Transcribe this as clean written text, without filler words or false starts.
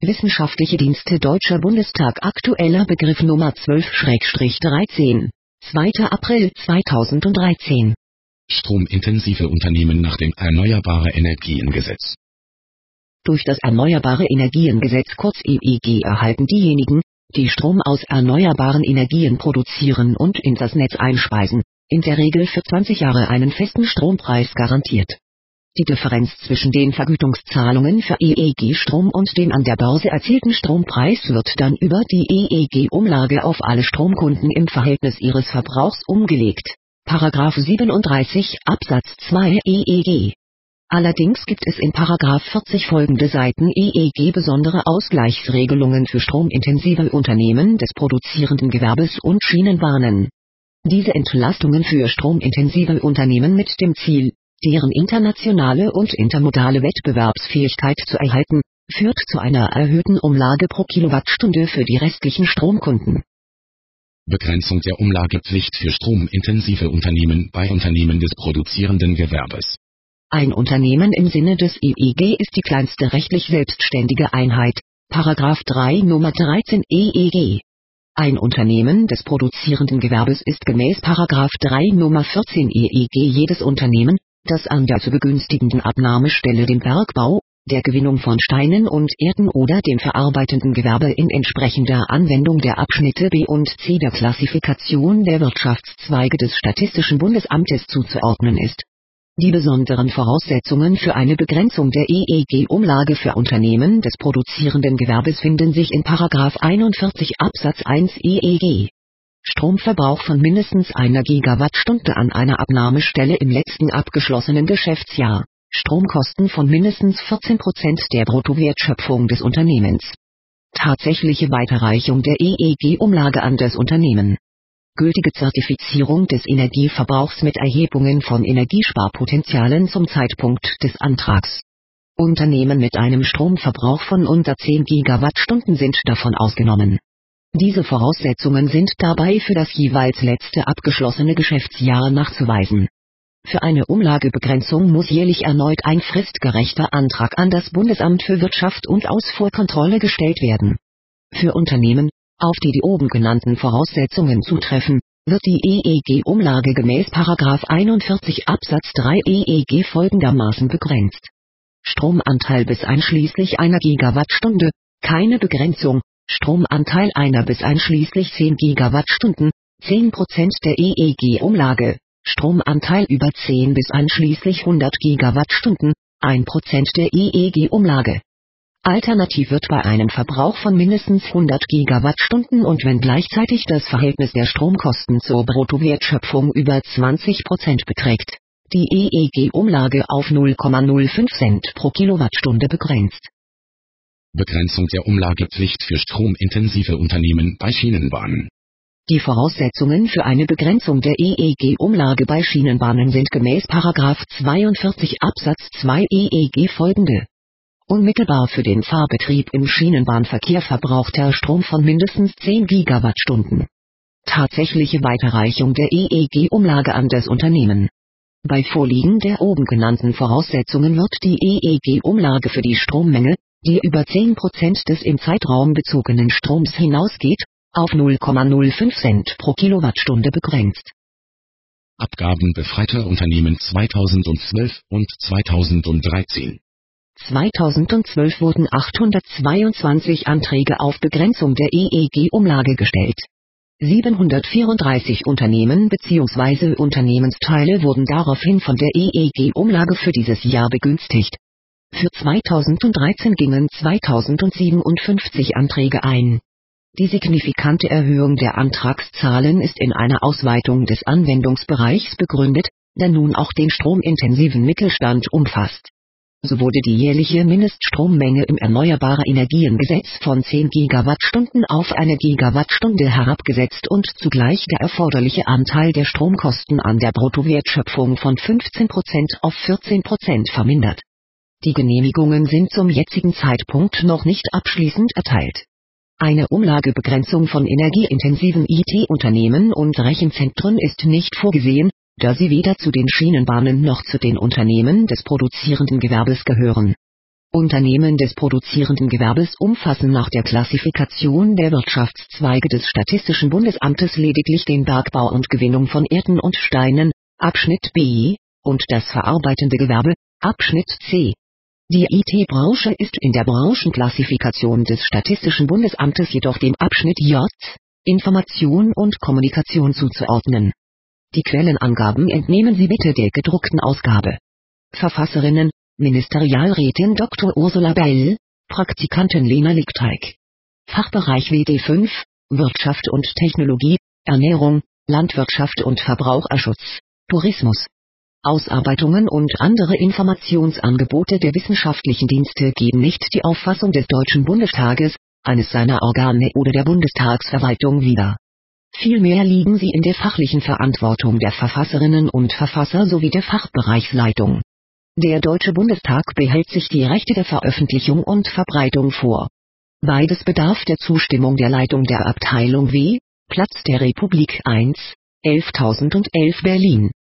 Wissenschaftliche Dienste Deutscher Bundestag aktueller Begriff Nummer 12/13. 2. April 2013. Stromintensive Unternehmen nach dem Erneuerbare Energiengesetz. Durch das Erneuerbare Energiengesetz kurz EEG erhalten diejenigen, die Strom aus erneuerbaren Energien produzieren und in das Netz einspeisen, in der Regel für 20 Jahre einen festen Strompreis garantiert. Die Differenz zwischen den Vergütungszahlungen für EEG-Strom und dem an der Börse erzielten Strompreis wird dann über die EEG-Umlage auf alle Stromkunden im Verhältnis ihres Verbrauchs umgelegt. Paragraph 37 Absatz 2 EEG. Allerdings gibt es in Paragraph 40 folgende Seiten EEG besondere Ausgleichsregelungen für stromintensive Unternehmen des produzierenden Gewerbes und Schienenbahnen. Diese Entlastungen für stromintensive Unternehmen mit dem Ziel, deren internationale und intermodale Wettbewerbsfähigkeit zu erhalten, führt zu einer erhöhten Umlage pro Kilowattstunde für die restlichen Stromkunden. Begrenzung der Umlagepflicht für stromintensive Unternehmen bei Unternehmen des produzierenden Gewerbes. Ein Unternehmen im Sinne des EEG ist die kleinste rechtlich selbstständige Einheit, Paragraph 3 Nummer 13 EEG. Ein Unternehmen des produzierenden Gewerbes ist gemäß Paragraph 3 Nummer 14 EEG jedes Unternehmen, das an der zu begünstigenden Abnahmestelle dem Bergbau, der Gewinnung von Steinen und Erden oder dem verarbeitenden Gewerbe in entsprechender Anwendung der Abschnitte B und C der Klassifikation der Wirtschaftszweige des Statistischen Bundesamtes zuzuordnen ist. Die besonderen Voraussetzungen für eine Begrenzung der EEG-Umlage für Unternehmen des produzierenden Gewerbes finden sich in Paragraph 41 Absatz 1 EEG. Stromverbrauch von mindestens 1 Gigawattstunde an einer Abnahmestelle im letzten abgeschlossenen Geschäftsjahr. Stromkosten von mindestens 14% der Bruttowertschöpfung des Unternehmens. Tatsächliche Weiterreichung der EEG-Umlage an das Unternehmen. Gültige Zertifizierung des Energieverbrauchs mit Erhebungen von Energiesparpotenzialen zum Zeitpunkt des Antrags. Unternehmen mit einem Stromverbrauch von unter 10 Gigawattstunden sind davon ausgenommen. Diese Voraussetzungen sind dabei für das jeweils letzte abgeschlossene Geschäftsjahr nachzuweisen. Für eine Umlagebegrenzung muss jährlich erneut ein fristgerechter Antrag an das Bundesamt für Wirtschaft und Ausfuhrkontrolle gestellt werden. Für Unternehmen, auf die die oben genannten Voraussetzungen zutreffen, wird die EEG-Umlage gemäß § 41 Absatz 3 EEG folgendermaßen begrenzt. Stromanteil bis einschließlich 1 Gigawattstunde, keine Begrenzung, Stromanteil 1 bis einschließlich 10 Gigawattstunden, 10% der EEG-Umlage, Stromanteil über 10 bis einschließlich 100 Gigawattstunden, 1% der EEG-Umlage. Alternativ wird bei einem Verbrauch von mindestens 100 Gigawattstunden und wenn gleichzeitig das Verhältnis der Stromkosten zur Bruttowertschöpfung über 20% beträgt, die EEG-Umlage auf 0,05 Cent pro Kilowattstunde begrenzt. Begrenzung der Umlagepflicht für stromintensive Unternehmen bei Schienenbahnen. Die Voraussetzungen für eine Begrenzung der EEG-Umlage bei Schienenbahnen sind gemäß § 42 Absatz 2 EEG folgende. Unmittelbar für den Fahrbetrieb im Schienenbahnverkehr verbrauchter Strom von mindestens 10 Gigawattstunden. Tatsächliche Weiterreichung der EEG-Umlage an das Unternehmen. Bei Vorliegen der oben genannten Voraussetzungen wird die EEG-Umlage für die Strommenge, die über 10% des im Zeitraum bezogenen Stroms hinausgeht, auf 0,05 Cent pro Kilowattstunde begrenzt. Abgaben befreiter Unternehmen 2012 und 2013. 2012 wurden 822 Anträge auf Begrenzung der EEG-Umlage gestellt. 734 Unternehmen bzw. Unternehmensteile wurden daraufhin von der EEG-Umlage für dieses Jahr begünstigt. Für 2013 gingen 2057 Anträge ein. Die signifikante Erhöhung der Antragszahlen ist in einer Ausweitung des Anwendungsbereichs begründet, der nun auch den stromintensiven Mittelstand umfasst. So wurde die jährliche Mindeststrommenge im Erneuerbare Energiengesetz von 10 Gigawattstunden auf 1 Gigawattstunde herabgesetzt und zugleich der erforderliche Anteil der Stromkosten an der Bruttowertschöpfung von 15% auf 14% vermindert. Die Genehmigungen sind zum jetzigen Zeitpunkt noch nicht abschließend erteilt. Eine Umlagebegrenzung von energieintensiven IT-Unternehmen und Rechenzentren ist nicht vorgesehen, da sie weder zu den Schienenbahnen noch zu den Unternehmen des produzierenden Gewerbes gehören. Unternehmen des produzierenden Gewerbes umfassen nach der Klassifikation der Wirtschaftszweige des Statistischen Bundesamtes lediglich den Bergbau und Gewinnung von Erden und Steinen, Abschnitt B, und das verarbeitende Gewerbe, Abschnitt C. Die IT-Branche ist in der Branchenklassifikation des Statistischen Bundesamtes jedoch dem Abschnitt J, Information und Kommunikation zuzuordnen. Die Quellenangaben entnehmen Sie bitte der gedruckten Ausgabe. Verfasserinnen: Ministerialrätin Dr. Ursula Bell, Praktikantin Lena Lichtteig. Fachbereich WD5, Wirtschaft und Technologie, Ernährung, Landwirtschaft und Verbraucherschutz, Tourismus. Ausarbeitungen und andere Informationsangebote der wissenschaftlichen Dienste geben nicht die Auffassung des Deutschen Bundestages, eines seiner Organe oder der Bundestagsverwaltung wider. Vielmehr liegen sie in der fachlichen Verantwortung der Verfasserinnen und Verfasser sowie der Fachbereichsleitung. Der Deutsche Bundestag behält sich die Rechte der Veröffentlichung und Verbreitung vor. Beides bedarf der Zustimmung der Leitung der Abteilung W, Platz der Republik 1, 11.011 Berlin.